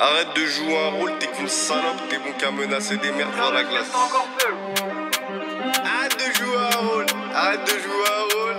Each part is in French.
Arrête de jouer un rôle, t'es qu'une salope, t'es bon qu'à menacer des merdes dans la glace. Arrête de jouer un rôle, arrête de jouer un rôle.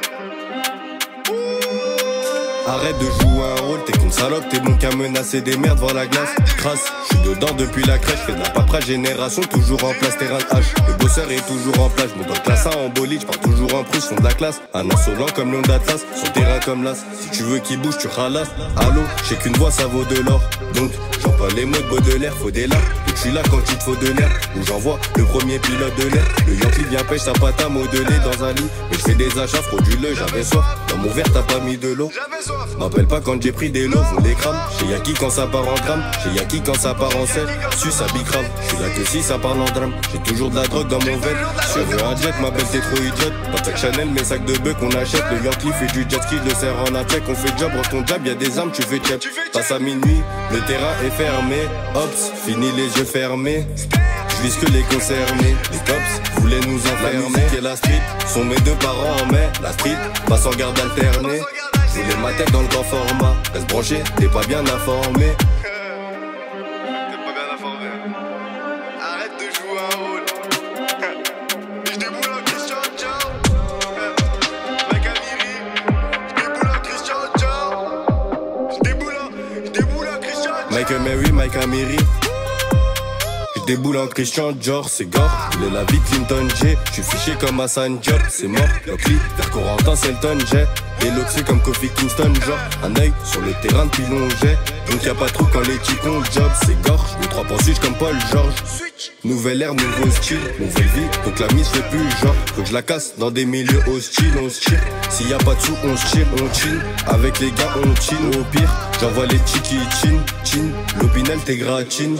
Arrête de jouer un rôle, t'es qu'une salope, t'es bon qu'à menacer des merdes devant la glace. Crasse, j'suis dedans depuis la crèche, fais de la paperasse génération, toujours en place, terrain de H. Le bosseur est toujours en place, j'monte dans le classe 1 en bolide, j'pars toujours en prousse, fond de la classe. Un insolent comme Léon d'Atlas, son terrain comme l'as. Si tu veux qu'il bouge, tu ralasses. Allô, j'sais qu'une voix ça vaut de l'or. Donc, j'emploie les mots de Baudelaire, faut des larmes. Et j'suis là quand il te faut de l'air. Où j'envoie le premier pilote de l'air. Le Yankee vient pêche sa pâte à modeler dans un lit. Et j'fais des achats frauduleux, j'avais soif. Dans mon verre t'as pas mis de l'eau. M'appelle pas quand j'ai pris des lots, on les crame. Chez Yaki quand ça part en gramme, chez Yaki quand ça part en sel. Sus à bicrave, j'suis là que si ça parle en drame. J'ai toujours de la drogue dans mon verre. Je veux un jet, ma belle t'es trop idiote. Pas de Chanel, mes sacs de bœufs qu'on achète. Le Yankee fait du jet ski, je le serre en check. On fait job, ton job, y'a des armes, tu fais check. Passe à minuit, le terrain est fermé. Hops, fini les yeux fermés. Je vise que les concernés. Les cops voulaient nous enfermer. La musique et la street sont mes deux parents en mai. La street passe en garde alternée. Je voulais ma tête dans le grand format. Reste branché, t'es pas bien informé. T'es pas bien informé. Arrête de jouer un rôle. Je déboule en Christian Dior. Mike Amiri. Je déboule en Christian Dior. Je déboule en Christian Dior. Mike Mary, Mike Amiri. Je déboule en Christian Dior, c'est gore. Il est la vie Clinton J. J'suis fiché comme Hassan Diop, c'est mort. Lockly, vers Corentin, Selton J. Et l'oxy comme Kofi Kingston, genre. Un œil sur le terrain depuis jet. Donc y'a pas trop quand les ticons job, c'est gore. J'mets 3 points switch comme Paul George. Nouvelle ère, nouveau style, nouvelle vie. Donc la mise fait plus genre. Faut que je la casse dans des milieux hostiles, on se tire. S'il y a pas de sous, on se tire, on chill. Avec les gars, on chill. Au pire, j'envoie les chiki chin. L'opinel, t'es gratine.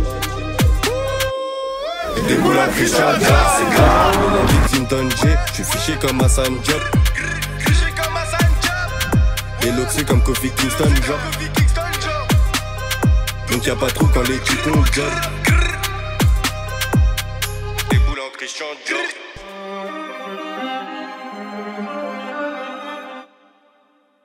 Je déboule à Christian Dior, c'est grave. Mais la vie Clinton J, j'suis fiché comme Hassan Diop. Et l'oxy comme Kofi Kingston, genre. Donc y'a pas trop quand les ticons job. Je déboule en Christian Dior.